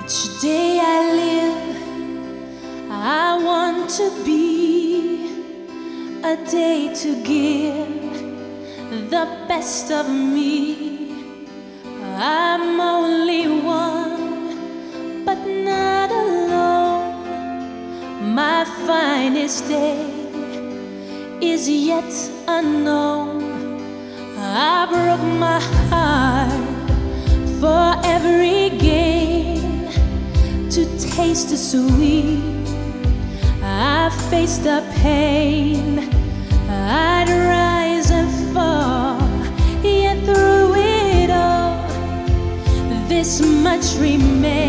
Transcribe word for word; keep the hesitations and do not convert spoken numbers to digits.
Each day I live, I want to be a day to give the best of me. I'm only one, but not alone. My finest day is yet unknown. I broke my heart for every gain to taste the sweet. I faced the pain, I'd rise and fall, yet through it all, this much remains.